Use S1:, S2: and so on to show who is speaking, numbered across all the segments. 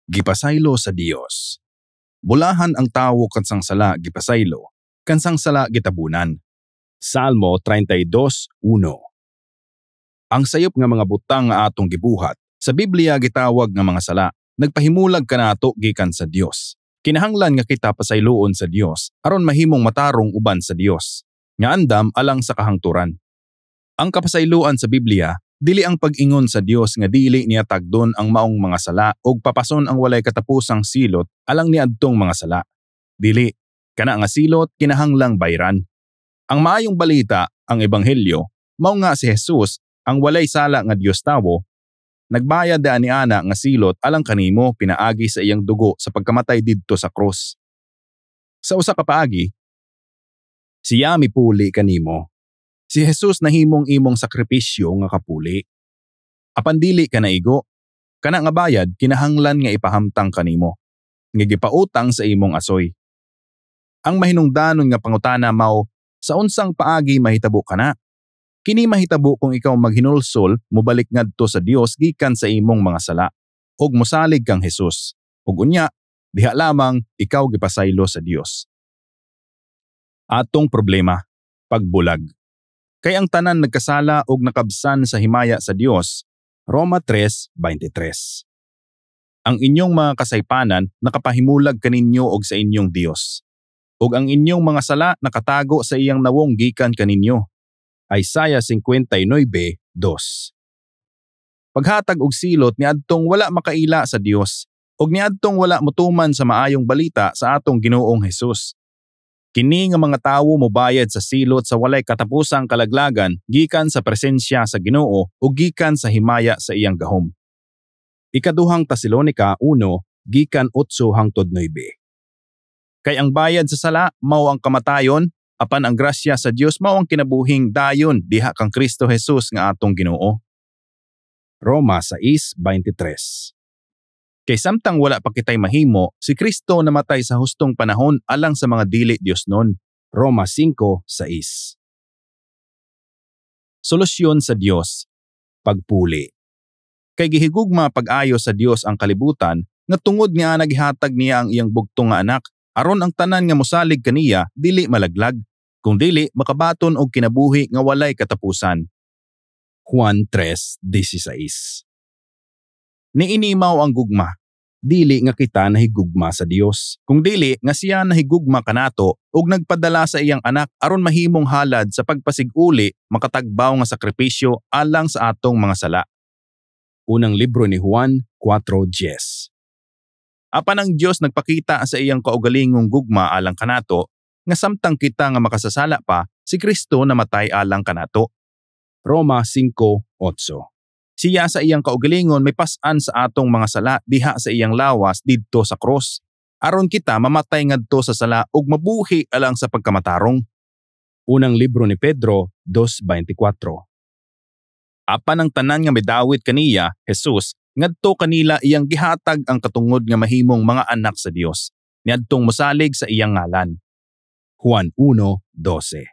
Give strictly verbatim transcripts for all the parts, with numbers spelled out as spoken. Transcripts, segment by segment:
S1: Gipasaylo sa Dios. Bulahan ang tawo kansang sala gipasaylo, kansang sala gitabunan. Salmo thirty-two one. Ang sayop nga mga butang nga atong gibuhat, sa Biblia gitawag nga mga sala, nagpahimulag kanato gikan sa Dios. Kinahanglan nga kita pasayloon sa Dios aron mahimong matarong uban sa Dios, nga andam alang sa kahangturan. Ang kapasayloan sa Biblia dili ang pag-ingon sa Dios nga dili niya tagdon ang maong mga sala ug papason ang walay katapusang silot alang niadtong mga sala. Dili, kana nga silot kinahanglang bayran. Ang maayong balita, ang ebanghelyo, mao nga si Jesus, ang walay sala nga Dios tawo, nagbayad da aniana nga silot alang kanimo pinaagi sa iyang dugo sa pagkamatay didto sa krus. Sa usa ka paagi, siya mipuli kanimo. Si Jesus nahimong imong sakripisyo nga kapuli. Apan dili ka naigo, kana nga bayad kinahanglan nga ipahamtang kanimo, nga gipautang sa imong asoy. Ang mahinungdanon nga pangutana mao, sa unsang paagi mahitabo kana? Kini mahitabo kung ikaw maghinulsol, mobalik ngadto sa Dios gikan sa imong mga sala, ug mosalig kang Jesus. Ug unya, diha lamang ikaw gipasaylo sa Dios. Atong problema, pagbulag. Kay ang tanan nagkasala ug nakabsan sa himaya sa Dios, Roma three twenty-three. Ang inyong mga kasaypanan nakapahimulag kaninyo og sa inyong Dios, ug ang inyong mga sala nakatago sa iyang nawong gikan kaninyo. Isaiah fifty-nine two. Paghatag og silot niadtong wala makaila sa Dios, ug niadtong wala motuman sa maayong balita sa atong Ginoong Hesus. Kini nga mga tawo mobayad sa silot sa walay katapusang kalaglagan gikan sa presensya sa Ginoo ug gikan sa himaya sa iyang gahom. Ikaduhang Tesalonica one gikan eight hangtod nine. Kay ang bayad sa sala mao ang kamatayon, apan ang grasya sa Dios mao ang kinabuhing dayon diha kang Kristo Jesus nga atong Ginoo. Roma six twenty-three. Kay samtang wala pa kitay mahimo, si Kristo namatay sa hustong panahon alang sa mga dili Diosnon. Roma five six. Solusyon sa Dios, pagpuli. Kay gihigugma pag-ayo sa Dios ang kalibutan, nga tungod nga naghihatag niya ang iyang bugtong nga anak, aron ang tanan nga mosalig kaniya dili malaglag, kung dili makabaton og kinabuhi nga walay katapusan. Juan three sixteen. Niinimaw ang gugma, dili nga kita nahigugma sa Dios, kung dili nga siya nahigugma kanato ug nagpadala sa iyang anak aron mahimong halad sa pagpasiguli makatagbaw nga sakripisyo alang sa atong mga sala. Unang libro ni Juan four ten. Apan ang Dios nagpakita sa iyang kaugalingong gugma alang kanato, nga samtang kita nga makasasala pa, si Kristo namatay alang kanato. Roma five eight. Siya sa iyang kaugalingon may pas-an sa atong mga sala diha sa iyang lawas didto sa cross, aron kita mamatay ngadto sa sala ug mabuhi alang sa pagkamatarong. Unang libro ni Pedro two twenty-four. Apan ang tanan nga midawit kaniya, Jesus, ngadto kanila iyang gihatag ang katungod nga mahimong mga anak sa Dios, niadtong mosalig sa iyang ngalan. Juan one twelve.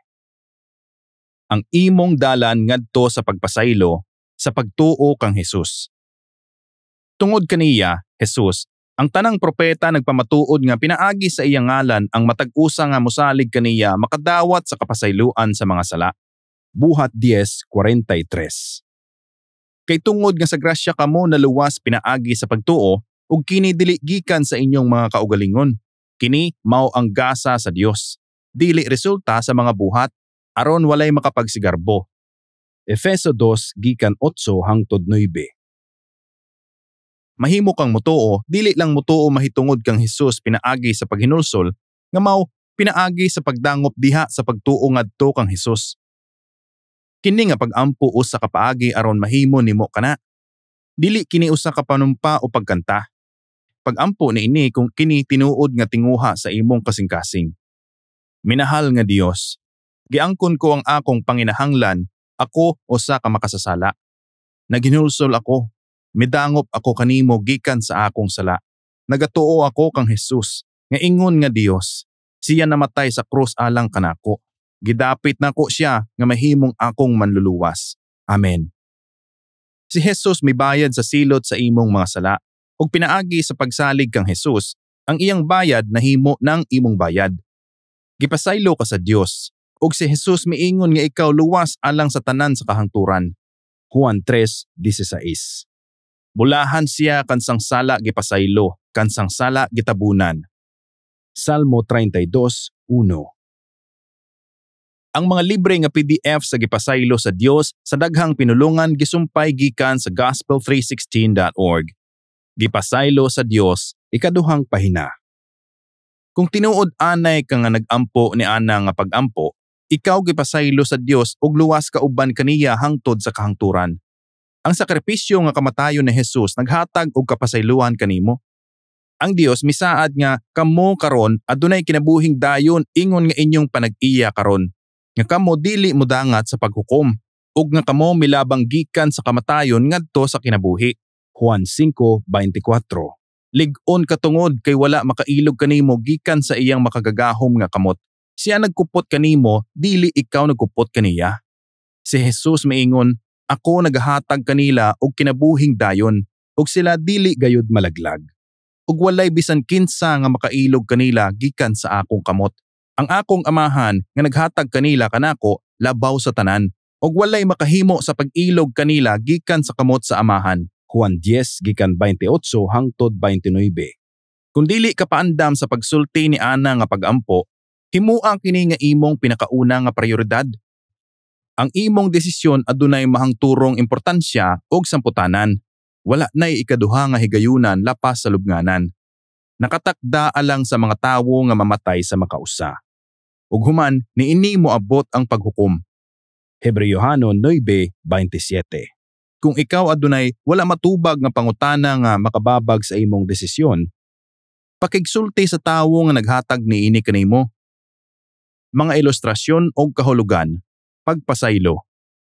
S1: Ang imong dalan ngadto sa pagpasaylo sa pagtuo kang Jesus. Tungod kaniya, Jesus, ang tanang propeta nagpamatuod nga pinaagi sa iyang ngalan ang matag-usa nga mosalig kaniya makadawat sa kapasayloan sa mga sala. Buhat ten forty-three. Kay tungod nga sa grasya kamo naluwas pinaagi sa pagtuo ug kini dili gikan sa inyong mga kaugalingon. Kini mao ang gasa sa Dios, dili resulta sa mga buhat aron walay makapagsigarbo. Efeso two gikan eight hangtod nine. Mahimo kang mutuo, dili lang mutuo mahitungod kang Hesus pinaagi sa paghinulsol, nga mao pinaagi sa pagdangop diha sa pagtuo ngadto kang Hesus. Kini nga pag-ampo usa ka paagi aron mahimo nimo kana. Dili kini usa ka panumpa o pagkanta. Pag-ampo niini kung kini tinuod nga tinguha sa imong kasing-kasing. Minahal nga Dios, giangkon ko ang akong panginahanglan, ako usa ka makasasala. Naghinulsol ako, midangop ako kanimo gikan sa akong sala. Nagatuo ako kang Jesus, nga ingon nga Dios, siya namatay sa krus alang kanako. Gidapit nako siya nga mahimong akong manluluwas. Amen. Si Jesus may bayad sa silot sa imong mga sala, ug pinaagi sa pagsalig kang Hesus, ang iyang bayad nahimo ng imong bayad. Gipasaylo ka sa Dios, ug si Hesus miingon nga ikaw luwas alang sa tanan sa kahangturan. Juan three sixteen. Bulahan siya kansang sala gipasaylo, kansang sala gitabunan. Salmo thirty-two one. Ang mga libre nga P D F sa gipasaylo sa Dios sa daghang pinulungan gisumpay gikan sa gospel three sixteen dot org. Gipasaylo sa Dios, ikaduhang pahina. Kung tinuod anay ka nga nag-ampo ni ana nga pag-ampo, ikaw gipasaylo sa Dios ug luwas ka uban kaniya hangtod sa kahangturan. Ang sakripisyo nga kamatayon ni Hesus naghatag og kapasaylohan kanimo. Ang Dios misaad nga kamo karon adunay kinabuhing dayon ingon nga inyong panag-iya karon. Nga kamo dili modangat sa paghukom ug nga kamo milabang gikan sa kamatayon ngadto sa kinabuhi. Juan five twenty-four. Lig-on katungod kay wala makailog kanimo gikan sa iyang makagagahom nga kamot. Siya nagkupot kanimo, dili ikaw nagkupot kaniya. Si Hesus maingon, ako nagahatag kanila og kinabuhing dayon, ug sila dili gayud malaglag. Ug walay bisan kinsa nga makailog kanila gikan sa akong kamot. Ang akong amahan nga naghatag kanila kanako labaw sa tanan, ug walay makahimo sa pag-ilog kanila gikan sa kamot sa amahan. Juan ten gikan twenty-eight hangtod twenty-nine. Kung dili ka paandam sa pagsulti ni ana nga pag-ampo, himua kini nga imong pinakauna nga prioridad. Ang imong desisyon adunay mahangturong importansya og samputanan. Wala nay ikaduha nga higayunan lapas sa lubnganan. Nakatakda alang sa mga tawo nga mamatay sa makausa. Ug human niini moabot ang paghukom. Hebrewano nine twenty-seven. Kung ikaw adunay wala matubag nga pangutana nga makababag sa imong desisyon, pakigsulti sa tawo nga naghatag niini kanimo. Mga ilustrasyon o kahulugan, pagpasaylo.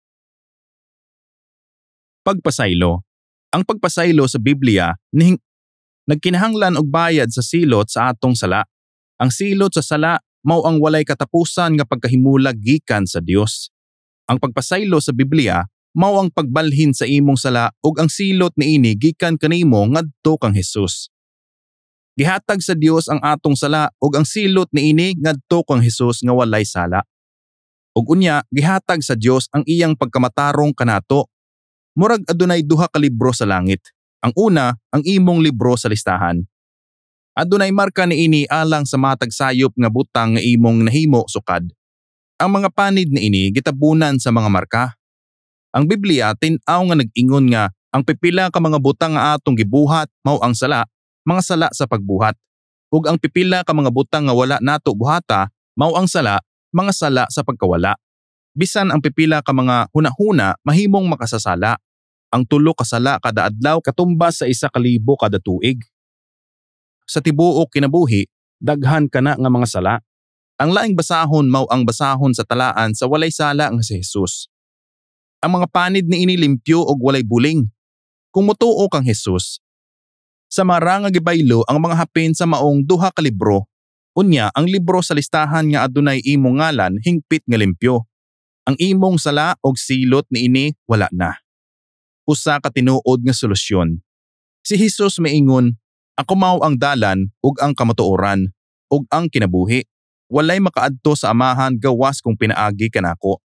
S1: Pagpasaylo. Ang pagpasaylo sa Biblia ning nagkinahanglan og bayad sa silot sa atong sala. Ang silot sa sala mao ang walay katapusan nga pagkahimulag gikan sa Dios. Ang pagpasaylo sa Biblia mao ang pagbalhin sa imong sala ug ang silot niini gikan kanimo ngadto kang Hesus. Gihatag sa Dios ang atong sala ug ang silot niini ngadto kang Hesus nga walay sala. Ug unya gihatag sa Dios ang iyang pagkamatarong kanato. Murag adunay duha ka libro sa langit. Ang una, ang imong libro sa listahan. Adunay marka niini alang sa matag sayop nga butang nga imong nahimo sukad. Ang mga panid niini gitabunan sa mga marka. Ang Biblia tin-aw nga nag-ingon nga ang pipila ka mga butang nga atong gibuhat mao ang sala, mga sala sa pagbuhat. Ug ang pipila ka mga butang nga wala nato buhata mao ang sala, mga sala sa pagkawala. Bisan ang pipila ka mga hunahuna mahimong makasasala. Ang tulo ka sala kada adlaw katumbas sa isa ka libo kada tuig. Sa tibuok kinabuhi, daghan kana nga mga sala. Ang laing basahon mao ang basahon sa talaan sa walay sala nga si Hesus. Ang mga panid niini limpyo og walay buling. Kung motuo kang Hesus, sa mara nga gibaylo ang mga hapin sa maong duha ka libro. Unya ang libro sa listahan nga adunay imong ngalan hingpit nga limpyo. Ang imong sala og silot niini wala na. Usa ka tinuod nga solusyon. Si Hesus maingon, ako mao ang dalan ug ang kamatuoran ug ang kinabuhi. Walay makaadto sa amahan gawas kung pinaagi kanako.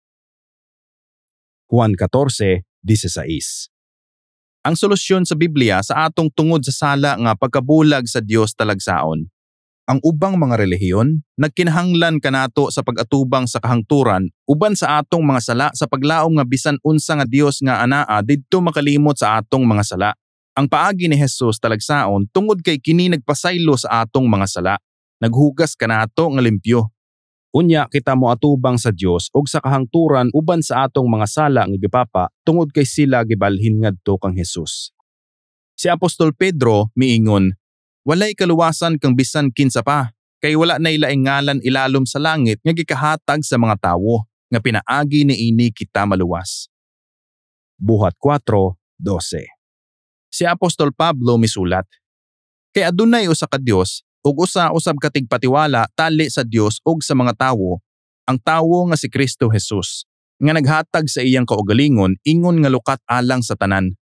S1: Juan fourteen sixteen. Ang solusyon sa Biblia sa atong tungod sa sala nga pagkabulag sa Dios talagsaon. Ang ubang mga relihiyon nagkinahanglan kanato sa pag-atubang sa kahangturan uban sa atong mga sala sa paglaom nga bisan unsa nga Dios nga anaa didto makalimot sa atong mga sala. Ang paagi ni Hesus talagsaon tungod kay kini nagpasaylo sa atong mga sala. Naghugas kanato nga limpyo. Unya kita mo atubang sa Dios ug sa kahangturan uban sa atong mga sala nga gipapa tungod kay sila gibalhin ngadto kang Hesus. Si Apostol Pedro miingon, walay kaluwasan kang bisan kinsa pa, kay wala nay laing ngalan ilalom sa langit nga gikahatag sa mga tawo, nga pinaagi niini kita maluwas. Buhat four twelve. Si Apostol Pablo misulat, kay adunay usa ka Dios ug usa usab ka tigpatiwala tali sa Dios ug sa mga tawo, ang tawo nga si Kristo Hesus, nga naghatag sa iyang kaugalingon ingon nga lukat alang sa tanan.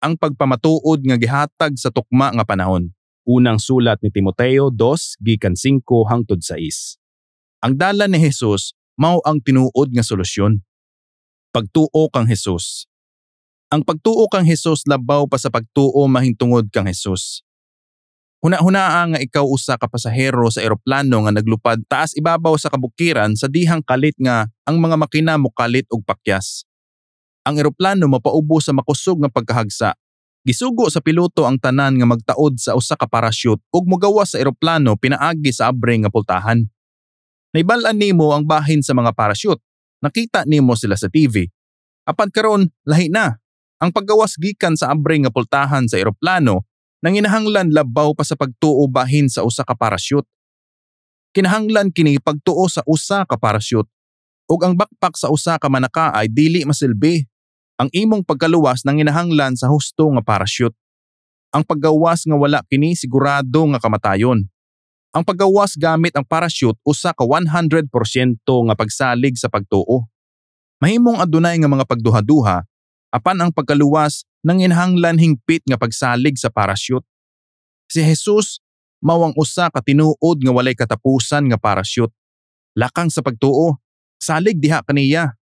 S1: ang pagpamatuod nga gihatag sa tukma nga panahon. Unang sulat ni Timoteo two, gikan five hangtod sais. Ang dala ni Jesus mao ang tinuod nga solusyon. Pagtuo kang Jesus. Ang pagtuo kang Jesus labaw pa sa pagtuo mahintungod kang Jesus. Huna-hunaa nga ikaw usa ka pasahero sa eroplano nga naglupad taas ibabaw sa kabukiran sa dihang kalit nga ang mga makina mokalit og pakyas. Ang eroplano mapaubo sa makusog nga pagkahagsa. Gisugo sa piloto ang tanan nga magtaod sa usa ka parachute ug mogawas sa eroplano pinaagi sa abre nga pultahan. Naibal-an nimo ang bahin sa mga parachute. Nakita nimo sila sa T V. Apan karon lahi na. Ang paggawas gikan sa abre nga pultahan sa eroplano nanginahanglan labaw pa sa pagtuo bahin sa usa ka parachute. Kinahanglan kini pagtuo sa usa ka parachute ug ang backpack sa usa ka manaka ay dili masilbi. Ang imong pagkaluwas nanginahanglan sa husto nga parachute. Ang paggawas nga wala kini sigurado nga kamatayon. Ang paggawas gamit ang parachute usa ka one hundred porsyento nga pagsalig sa pagtuo. Mahimong adunay nga mga pagduha-duha apan ang pagkaluwas nanginahanglan hingpit nga pagsalig sa parachute. Si Jesus mao ang usa ka tinuod nga walay katapusan nga parachute. Lakang sa pagtuo, salig diha kaniya.